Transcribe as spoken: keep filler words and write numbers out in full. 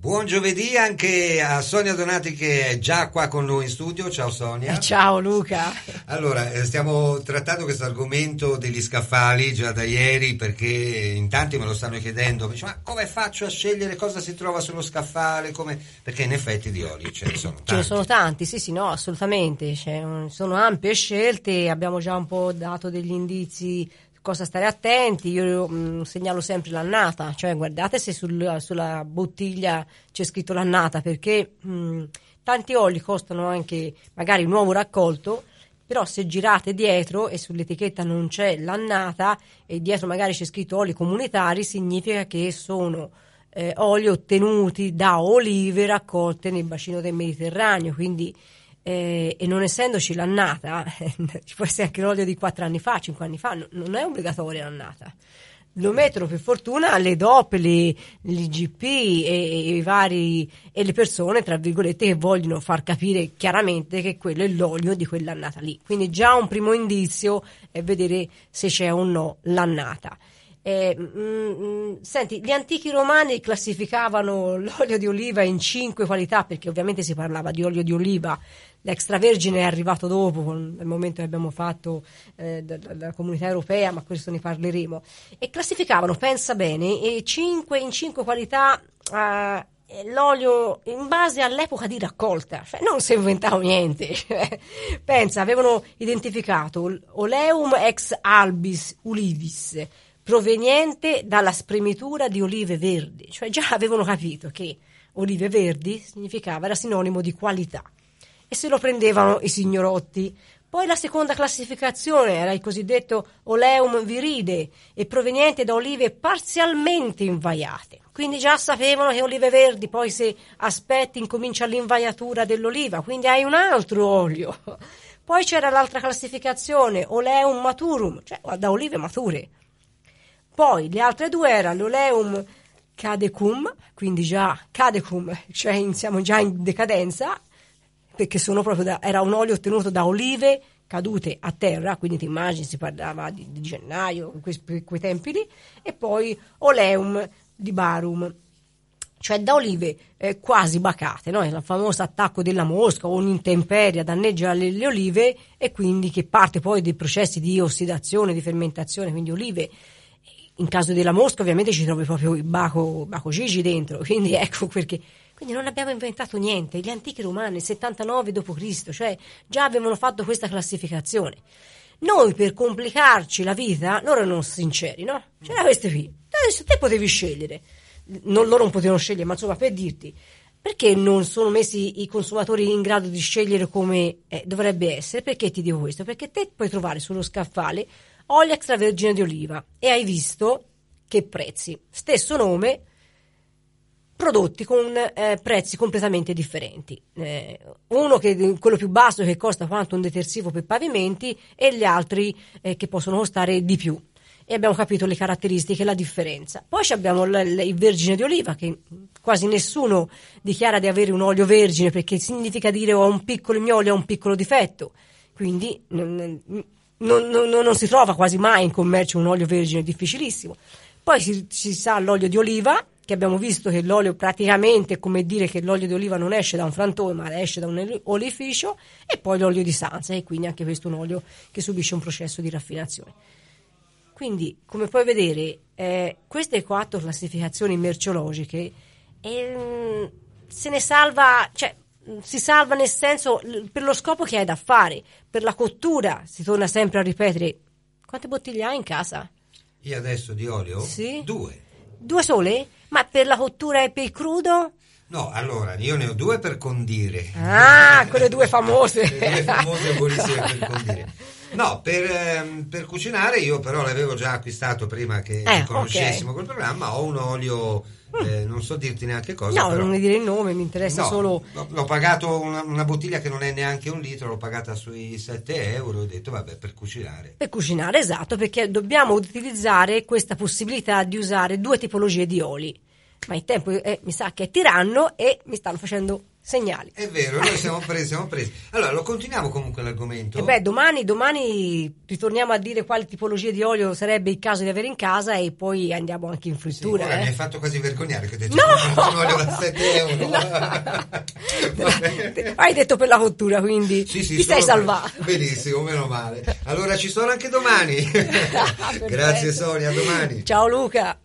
Buon giovedì anche a Sonia Donati che è già qua con noi in studio. Ciao Sonia. Ciao Luca. Allora, stiamo trattando questo argomento degli scaffali già da ieri, perché in tanti me lo stanno chiedendo. Dice, ma come faccio a scegliere cosa si trova sullo scaffale? Come... Perché in effetti di oli ce ne sono tanti. Ce ne sono tanti, sì sì, no, assolutamente. C'è un, sono ampie scelte, abbiamo già un po' dato degli indizi cosa stare attenti. Io mh, segnalo sempre l'annata, cioè guardate se sul, sulla bottiglia c'è scritto l'annata, perché mh, tanti oli costano anche magari nuovo raccolto, però se girate dietro e sull'etichetta non c'è l'annata e dietro magari c'è scritto oli comunitari, significa che sono eh, oli ottenuti da olive raccolte nel bacino del Mediterraneo, quindi Eh, e non essendoci l'annata, ci può essere anche l'olio di quattro anni fa, cinque anni fa, no, non è obbligatoria l'annata. Lo mettono per fortuna le D O P, le, l'I G P e, e i vari e le persone tra virgolette che vogliono far capire chiaramente che quello è l'olio di quell'annata lì. Quindi già un primo indizio è vedere se c'è o no l'annata. Eh, mh, senti, gli antichi romani classificavano l'olio di oliva in cinque qualità, perché ovviamente si parlava di olio di oliva. L'extravergine è arrivato dopo, nel momento che abbiamo fatto eh, dalla comunità europea, ma questo ne parleremo. E classificavano, pensa bene, e cinque, in cinque qualità eh, l'olio in base all'epoca di raccolta, cioè non si inventavo niente. Pensa, avevano identificato Oleum ex albis ulivis, proveniente dalla spremitura di olive verdi, cioè già avevano capito che olive verdi significava, era sinonimo di qualità, e se lo prendevano i signorotti. Poi la seconda classificazione era il cosiddetto Oleum viride, e proveniente da olive parzialmente invaiate, quindi già sapevano che olive verdi, poi se aspetti incomincia l'invaiatura dell'oliva, quindi hai un altro olio. Poi c'era l'altra classificazione, Oleum maturum, cioè da olive mature. Poi le altre due erano l'Oleum cadecum, quindi già cadecum, cioè siamo già in decadenza, perché sono proprio da, era un olio ottenuto da olive cadute a terra, quindi ti immagini si parlava di, di gennaio, in quei, quei tempi lì, e poi Oleum di barum, cioè da olive eh, quasi bacate, no? Il famoso attacco della mosca o un'intemperia danneggia le, le olive, e quindi che parte poi dei processi di ossidazione, di fermentazione, quindi olive. In caso della mosca ovviamente ci trovi proprio il baco, baco Gigi dentro, quindi ecco perché. Quindi non abbiamo inventato niente, gli antichi romani, settantanove dopo Cristo, cioè già avevano fatto questa classificazione. Noi per complicarci la vita, loro erano sinceri, no? C'era questo qui, adesso te potevi scegliere, non, loro non potevano scegliere, ma insomma per dirti, perché non sono messi i consumatori in grado di scegliere come eh, dovrebbe essere? Perché ti dico questo? Perché te puoi trovare sullo scaffale olio extravergine di oliva e hai visto che prezzi, stesso nome, prodotti con eh, prezzi completamente differenti, eh, uno che quello più basso che costa quanto un detersivo per pavimenti e gli altri eh, che possono costare di più, e abbiamo capito le caratteristiche, la differenza. Poi abbiamo l- l- il vergine di oliva, che quasi nessuno dichiara di avere un olio vergine, perché significa dire ho un piccolo, il mio olio ha un piccolo difetto, quindi non, non, non, non si trova quasi mai in commercio un olio vergine, difficilissimo. Poi si, si sa l'olio di oliva, che abbiamo visto che l'olio praticamente è come dire che l'olio di oliva non esce da un frantone ma esce da un olificio, e poi l'olio di Sanza, e quindi anche questo è un olio che subisce un processo di raffinazione. Quindi, come puoi vedere, eh, queste quattro classificazioni merceologiche eh, se ne salva, cioè si salva nel senso per lo scopo che hai da fare, per la cottura. Si torna sempre a ripetere: quante bottiglie hai in casa? Io adesso di olio? Sì. Due. Due sole? Ma per la cottura e per il crudo? No, allora, io ne ho due per condire. Ah, quelle due famose. Le due famose e buonissime per condire. No, per, ehm, per cucinare io però l'avevo già acquistato prima che eh, conoscessimo okay. quel programma. Ho un olio, eh, non so dirti neanche cosa. No, però, non mi dire il nome, mi interessa no, solo. L'ho pagato una, una bottiglia che non è neanche un litro, l'ho pagata sui sette euro. Ho detto vabbè, per cucinare. Per cucinare, esatto, perché dobbiamo utilizzare questa possibilità di usare due tipologie di oli. Ma il tempo eh, mi sa che è tiranno e mi stanno facendo segnali. È vero, noi siamo presi, siamo presi. Allora, lo continuiamo comunque l'argomento? E beh, domani, domani ritorniamo a dire quali tipologie di olio sarebbe il caso di avere in casa e poi andiamo anche in frittura. Sì, ora eh. mi hai fatto quasi vergognare che ho detto No! un olio da sette euro. No. Hai detto per la cottura, quindi sì, sì, ti stai salvato. Benissimo, meno male. Allora ci sono anche domani. Grazie Sonia, a domani. Ciao Luca.